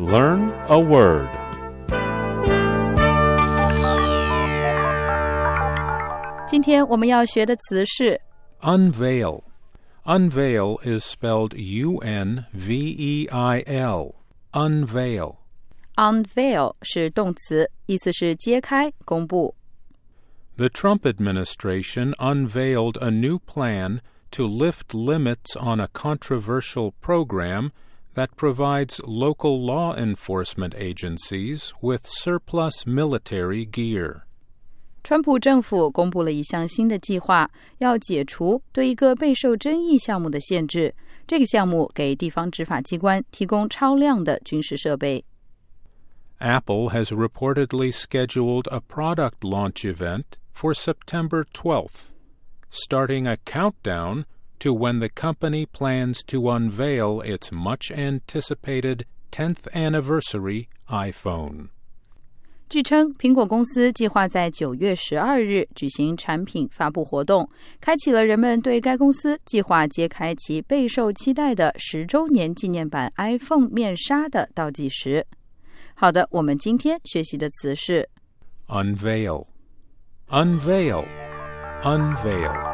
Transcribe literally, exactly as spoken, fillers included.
Learn a word. Today 今天我们要学的词是 Unveil. Unveil is spelled U N V E I L. Unveil. unveil 是动词，意思是揭开、公布。 The Trump administration unveiled a new plan to lift limits on a controversial program that provides local law enforcement agencies with surplus military gear. 川普政府公布了一项新的计划，要解除对一个备受争议项目的限制。这个项目给地方执法机关提供超量的军事设备。 Apple has reportedly scheduled a product launch event for September twelfth, starting a countdown to when the company plans to unveil its much-anticipated tenth anniversary iPhone. 据称，苹果公司计划在九月十二日举行产品发布活动，开启了人们对该公司计划揭开其备受期待的十周年纪念版 iPhone 面纱的倒计时。好的，我们今天学习的词是 Unveil. Unveil. Unveil.